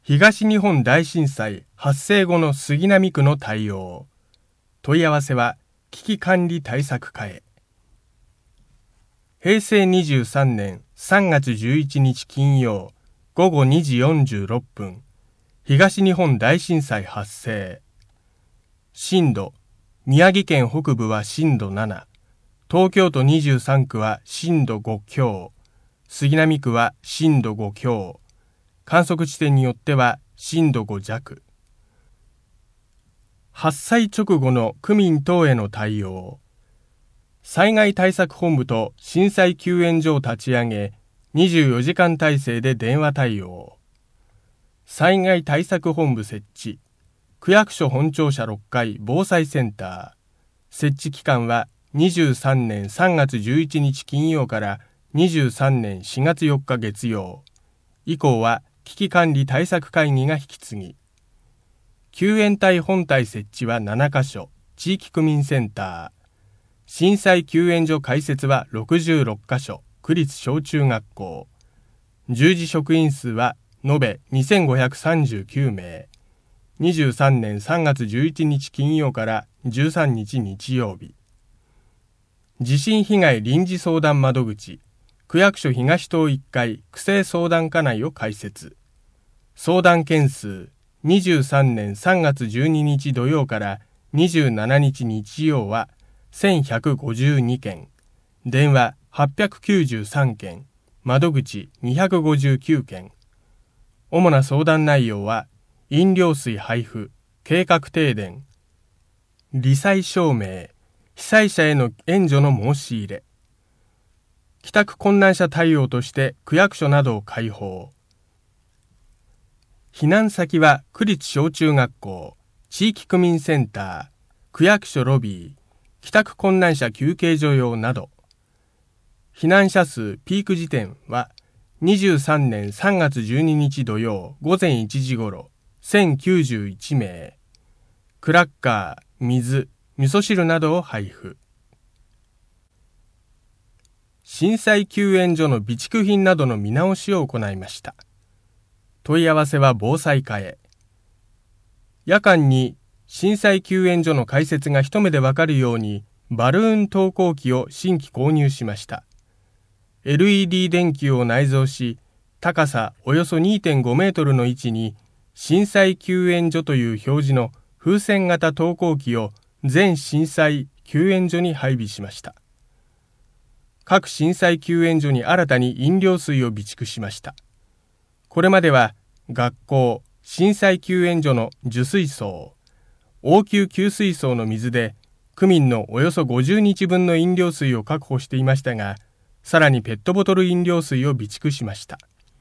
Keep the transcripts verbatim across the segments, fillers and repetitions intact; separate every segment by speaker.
Speaker 1: 東日本大震災発生後の杉並区の対応。問い合わせは危機管理対策課へ。へいせいにじゅうさんねんさんがつじゅういちにち金曜ごごにじよんじゅうろっぷん、東日本大震災発生。震度、宮城県北部は震度なな、東京都にじゅうさんくは震度ご強、杉並区は震度ご強、観測地点によっては震度ご弱。発災直後の区民等への対応。災害対策本部と震災救援所を立ち上げ、にじゅうよじかん体制で電話対応。災害対策本部設置。区役所本庁舎ろっかい防災センター。設置期間はにじゅうさんねんさんがつじゅういちにち金曜からにじゅうさんねんしがつよっか月曜。以降は危機管理対策会議が引き継ぎ。救援隊本体設置はななかしょ、地域区民センター。震災救援所開設はろくじゅうろっかしょ、区立小中学校。従事職員数は延べにせんごひゃくさんじゅうきゅうめい。にじゅうさんねんさんがつじゅういちにち金曜からじゅうさんにち日曜日。地震被害臨時相談窓口、区役所東棟いっかい区政相談課内を開設。相談件数、にじゅうさんねんさんがつじゅうににち土曜からにじゅうしちにち日曜はせんひゃくごじゅうにけん、電話はっぴゃくきゅうじゅうさんけん、窓口にひゃくごじゅうきゅうけん。主な相談内容は、飲料水配布、計画停電、罹災証明、被災者への援助の申し入れ。帰宅困難者対応として区役所などを開放。避難先は区立小中学校、地域区民センター、区役所ロビー、帰宅困難者休憩所用など。避難者数ピーク時点はにじゅうさんねんさんがつじゅうににち土曜午前いちじ頃せんきゅうじゅういちめい。クラッカー、水、味噌汁などを配布。震災救援所の備蓄品などの見直しを行いました。問い合わせは防災課へ。夜間に震災救援所の開設が一目でわかるようにバルーン投光器を新規購入しました。エルイーディー 電球を内蔵し、高さおよそ にてんごメートルの位置に震災救援所という表示の風船型投光器を全震災救援所に配備しました。各震災救援所に新たに飲料水を備蓄しました。これまでは学校、震災救援所の受水槽、応急給水槽の水で区民のおよそごじゅうにちぶんの飲料水を確保していましたが、さらにペットボトル飲料水を備蓄しました。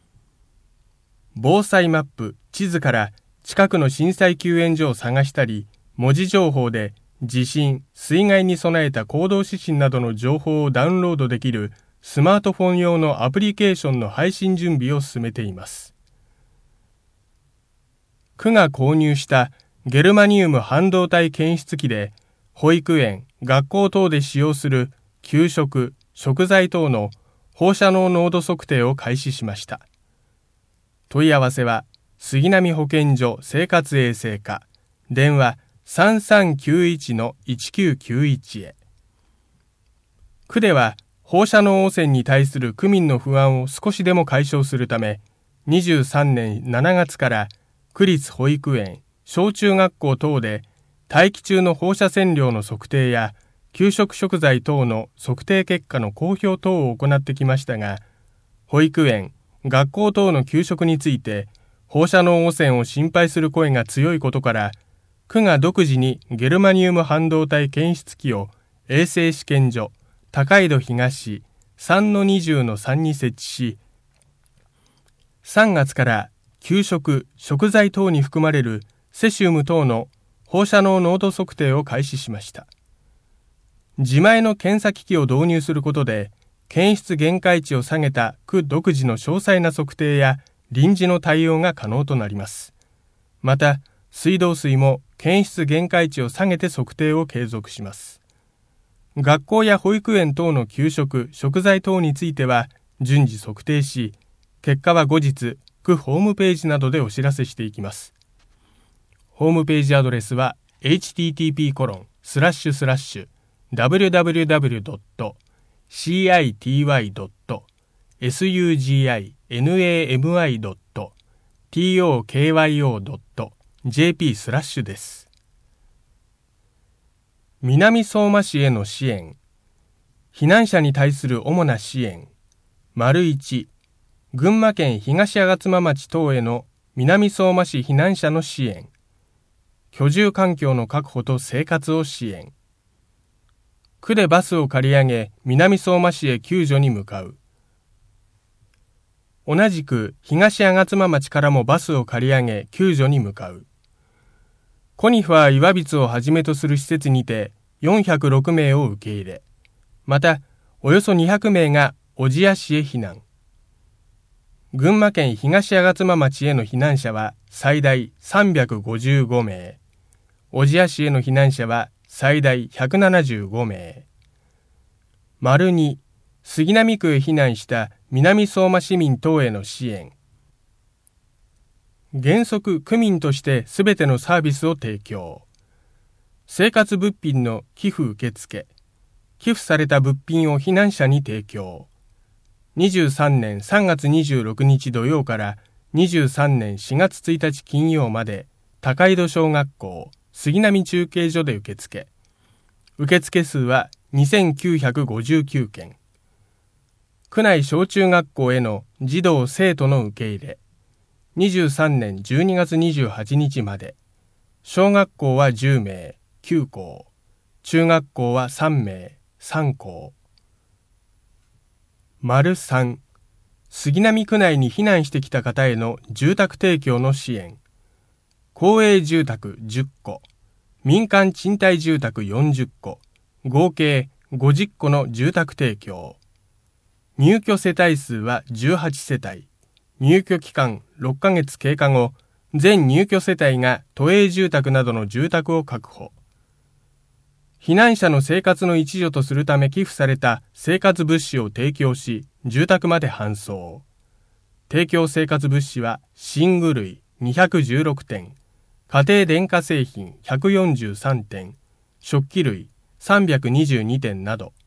Speaker 1: 防災マップ、地図から近くの震災救援所を探したり、文字情報で地震、水害に備えた行動指針などの情報をダウンロードできるスマートフォン用のアプリケーションの配信準備を進めています。区が購入したゲルマニウム半導体検出器で、保育園、学校等で使用する給食、食材等の放射能濃度測定を開始しました。問い合わせは、杉並保健所生活衛生課、電話さんさんきゅういちのいちきゅうきゅういちへ。区では、放射能汚染に対する区民の不安を少しでも解消するため、にじゅうさんねんしちがつから区立保育園、小中学校等で大気中の放射線量の測定や給食食材等の測定結果の公表等を行ってきましたが、保育園、学校等の給食について放射能汚染を心配する声が強いことから、区が独自にゲルマニウム半導体検出器を衛生試験所高井戸東 さんのにじゅうのさん に設置し、さんがつから給食、食材等に含まれるセシウム等の放射能濃度測定を開始しました。自前の検査機器を導入することで、検出限界値を下げた区独自の詳細な測定や臨時の対応が可能となります。また、水道水も検出限界値を下げて測定を継続します。学校や保育園等の給食、食材等については順次測定し、結果は後日、区各ホームページなどでお知らせしていきます。ホームページアドレスは エイチティーティーピーコロンスラッシュスラッシュダブリューダブリューダブリュードットシーアイティーワイドットエスユージーアイエヌエーエムアイドットティーオーケーワイオードットジェーピー スラッシュです。南相馬市への支援。避難者に対する主な支援。丸いち、群馬県東吾妻町等への南相馬市避難者の支援。居住環境の確保と生活を支援。区でバスを借り上げ、南相馬市へ救助に向かう。同じく東吾妻町からもバスを借り上げ、救助に向かう。コニファー岩櫃をはじめとする施設にてよんひゃくろくめいを受け入れ、またおよそにひゃくめいが小千谷市へ避難。群馬県東吾妻町への避難者は最大さんびゃくごじゅうごめい、小千谷市への避難者は最大ひゃくななじゅうごめい。丸に、杉並区へ避難した南相馬市民等への支援。原則区民としてすべてのサービスを提供。生活物品の寄付受付。寄付された物品を避難者に提供。にじゅうさんねんさんがつにじゅうろくにち土曜からにじゅうさんねんしがつついたち金曜まで高井戸小学校杉並中継所で受付。受付数はにせんきゅうひゃくごじゅうきゅうけん。区内小中学校への児童生徒の受け入れ。にじゅうさんねんじゅうにがつにじゅうはちにちまで。小学校はじゅうめい、きゅうこう。中学校はさんめい、さんこう。丸さん、杉並区内に避難してきた方への住宅提供の支援。公営住宅じゅっこ、民間賃貸住宅よんじゅっこ、合計ごじゅっこの住宅提供。入居世帯数はじゅうはちせたい。入居期間ろっかげつ経過後、全入居世帯が都営住宅などの住宅を確保。避難者の生活の一助とするため寄付された生活物資を提供し、住宅まで搬送。提供生活物資は寝具類にひゃくじゅうろくてん、家庭電化製品ひゃくよんじゅうさんてん、食器類さんびゃくにじゅうにてんなど。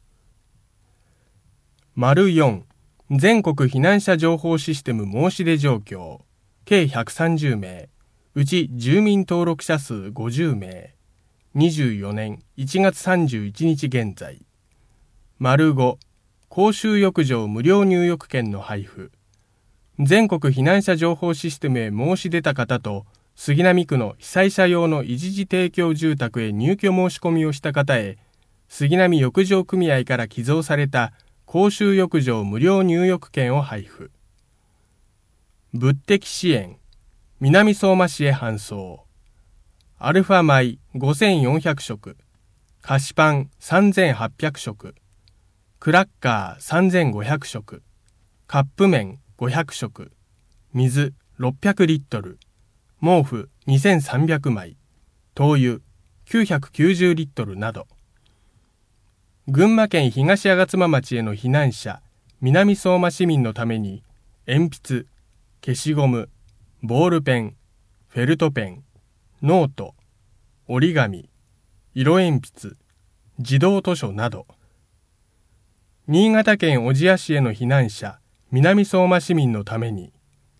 Speaker 1: 丸よん、全国避難者情報システム申し出状況。計ひゃくさんじゅうめい、うち住民登録者数ごじゅうめい。にじゅうよねんいちがつさんじゅういちにち現在。丸ご、公衆浴場無料入浴券の配布。全国避難者情報システムへ申し出た方と、杉並区の被災者用の一時提供住宅へ入居申し込みをした方へ、杉並浴場組合から寄贈された公衆浴場無料入浴券を配布。物的支援。南相馬市へ搬送。アルファ米ごせんよんひゃくしょく、菓子パンさんぜんはっぴゃくしょく、クラッカーさんぜんごひゃくしょく、カップ麺ごひゃくしょく、水ろっぴゃくリットル、毛布にせんさんびゃくまい、灯油きゅうひゃくきゅうじゅうリットルなど。群馬県東吾妻町への避難者、南相馬市民のために、鉛筆、消しゴム、ボールペン、フェルトペン、ノート、折り紙、色鉛筆、児童図書など。新潟県小千谷市への避難者、南相馬市民のために、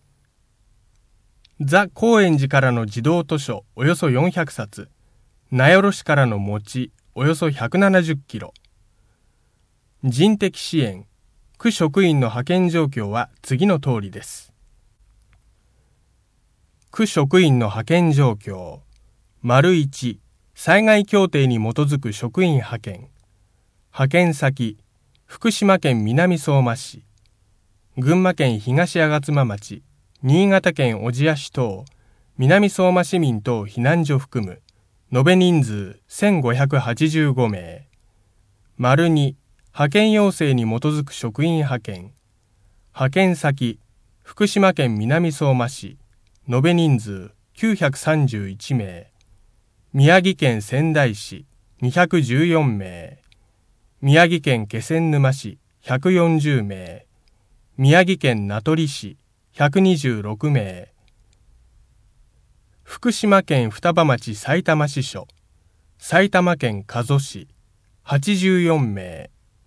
Speaker 1: ザ・高円寺からの児童図書およそよんひゃくさつ、名寄市からの餅およそひゃくななじゅっキロ。人的支援、区職員の派遣状況は次の通りです。区職員の派遣状況。丸いち、災害協定に基づく職員派遣。派遣先、福島県南相馬市、群馬県東吾妻町、新潟県小千谷市等、南相馬市民等避難所含む、延べ人数せんごひゃくはちじゅうごめい。丸に、派遣要請に基づく職員派遣。派遣先、福島県南相馬市、延べ人数きゅうひゃくさんじゅういちめい。宮城県仙台市にひゃくじゅうよんめい。宮城県気仙沼市ひゃくよんじゅうめい。宮城県名取市ひゃくにじゅうろくめい。福島県双葉町埼玉支所、埼玉県加須市、はちじゅうよんめい。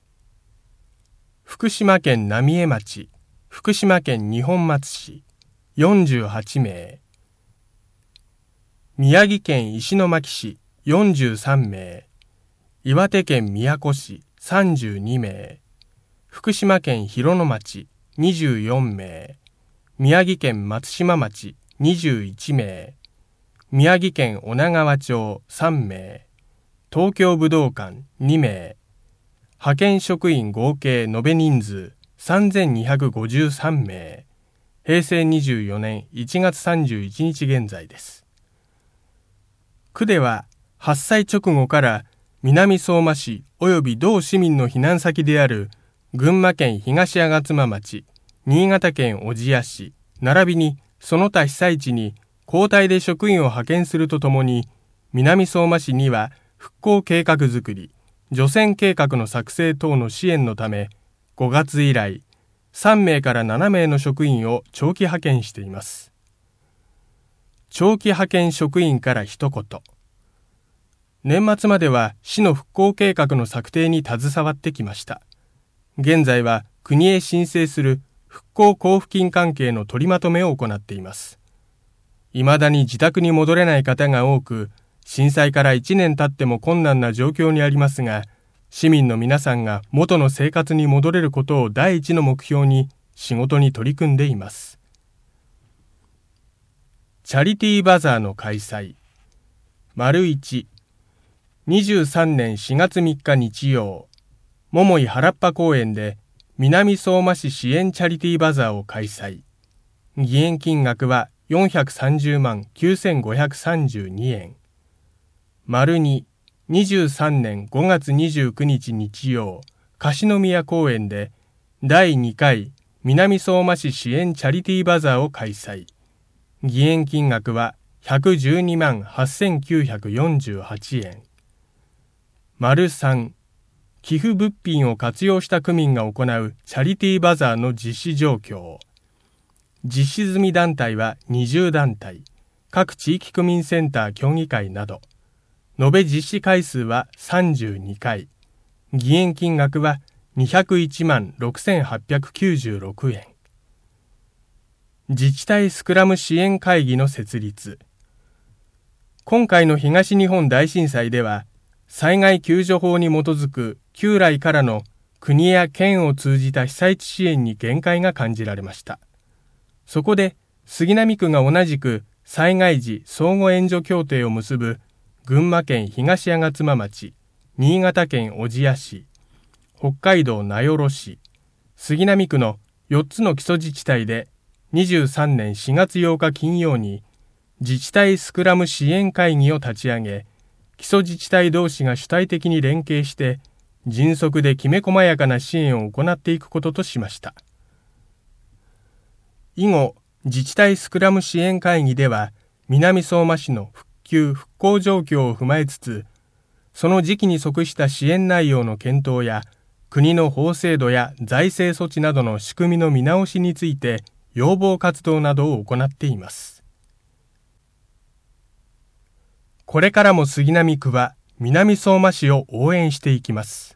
Speaker 1: 福島県浪江町、福島県二本松市、よんじゅうはちめい。宮城県石巻市、よんじゅうさんめい。岩手県宮古市、さんじゅうにめい。福島県広野町、にじゅうよんめい。宮城県松島町、にじゅういちめい。宮城県女川町、さんめい。東京武道館、にめい。派遣職員合計延べ人数、さんぜんにひゃくごじゅうさんめい。へいせいにじゅうよねんいちがつさんじゅういちにち現在です。区では、発災直後から南相馬市及び同市民の避難先である群馬県東吾妻町、新潟県小千谷市、並びにその他被災地に交代で職員を派遣するとともに、南相馬市には復興計画づくり、除染計画の作成等の支援のため、ごがつ以来、さんめいからななめいの職員を長期派遣しています。長期派遣職員から一言。年末までは市の復興計画の策定に携わってきました。現在は国へ申請する復興交付金関係の取りまとめを行っています。未だに自宅に戻れない方が多く、震災からいちねん経っても困難な状況にありますが、市民の皆さんが元の生活に戻れることを第一の目標に仕事に取り組んでいます。チャリティーバザーの開催。丸いち、にじゅうさんねんしがつみっか日曜、桃井原っぱ公園で南相馬市支援チャリティーバザーを開催。義援金額はよんひゃくさんじゅうまんきゅうせんごひゃくさんじゅうにえん。丸に、にじゅうさんねんごがつにじゅうくにち日曜、樫宮公園でだいにかい南相馬市支援チャリティーバザーを開催。義援金額はひゃくじゅうにまんはっせんきゅうひゃくよんじゅうはちえん。丸さん、寄付物品を活用した区民が行うチャリティーバザーの実施状況。実施済み団体はにじゅうだんたい、各地域区民センター協議会など、延べ実施回数はさんじゅうにかい、義援金額はにひゃくいちまんろくせんはっぴゃくきゅうじゅうろくえん。自治体スクラム支援会議の設立。今回の東日本大震災では、災害救助法に基づく旧来からの国や県を通じた被災地支援に限界が感じられました。そこで、杉並区が同じく災害時相互援助協定を結ぶ群馬県東吾妻町、新潟県小千谷市、北海道名寄市、杉並区のよっつの基礎自治体でにじゅうさんねんしがつようか金曜に自治体スクラム支援会議を立ち上げ、基礎自治体同士が主体的に連携して迅速できめ細やかな支援を行っていくこととしました。以後、自治体スクラム支援会議では、南相馬市の復旧・復興状況を踏まえつつ、その時期に即した支援内容の検討や、国の法制度や財政措置などの仕組みの見直しについて、要望活動などを行っています。これからも杉並区は南相馬市を応援していきます。